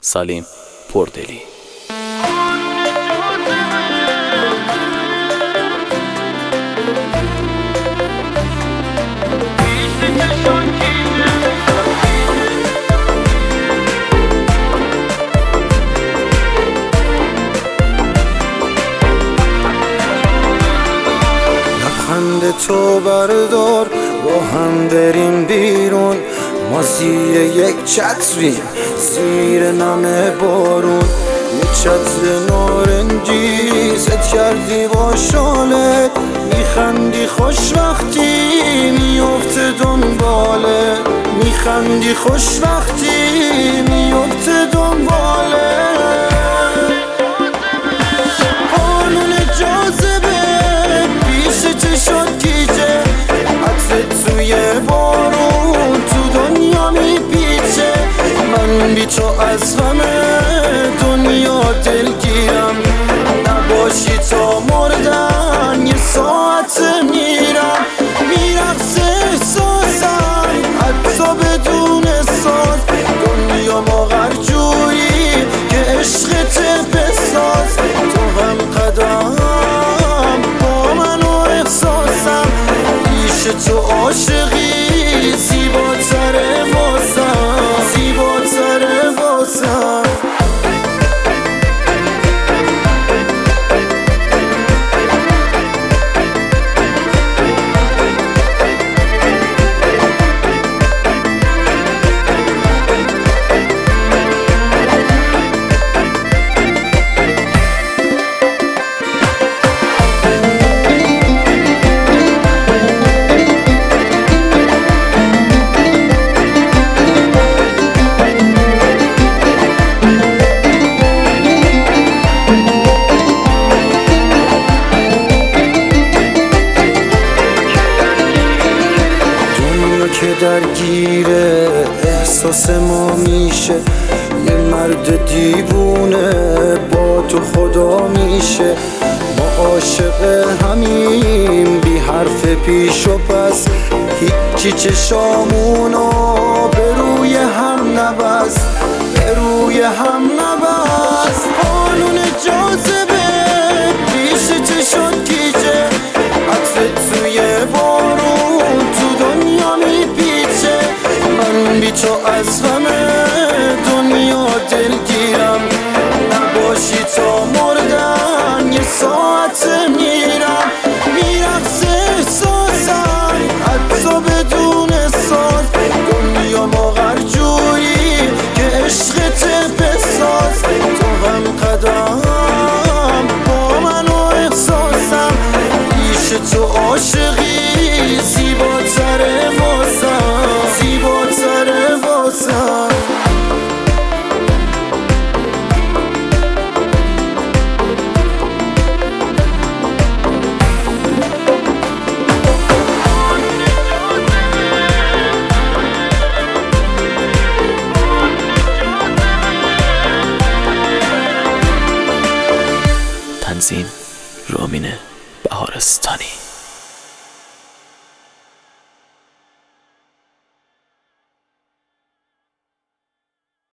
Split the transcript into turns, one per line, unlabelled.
سلیم پردلی.
لبخند تو بردار با هم بریم بیرون، ما زیر یک چتریم زیر نم بارون. یه چتر نارنجی زد کردی با شالت، میخندی خوشبختی میفته دنباله، میخندی خوشبختی میفته دنباله. قانون جاذبه پیش چشات گیجه، عطر توی بارون تو دنیا میپیچه. من بی تو از همه دنیا دلگیرم، نباشی تا مردن یه ساعت میرم. میرقصه احساسم حتی بدون ساز، دنیا ماغرجویی که عشقت بساز. تو هم قدم با من و احساسم، پیش تو عاشقی زیباتره واسم، زیباتره واسم. که درگیر احساس ما میشه، یه مرد دیوونه با تو خدا میشه. ما عاشق همیم بی حرف پیش و پس، هیچی چشامونو به روی هم نبست، به روی هم نبست. قانون جاذبه پیش چشات گیجه، عطر توی بارون تو دنیا میپیچه. من بی تو از همه دنیا دلگیرم، نباشی تا مردن یه ساعت میرم. میرقصه احساسم حتی بدون ساز، دنیا ماغرجویی که عشقت بساز. تو هم قدم با من و احساسم، پیش تو عاشقی زیباتره واسم، زیباتره واسم.
تنظیم رامین بهارستانی.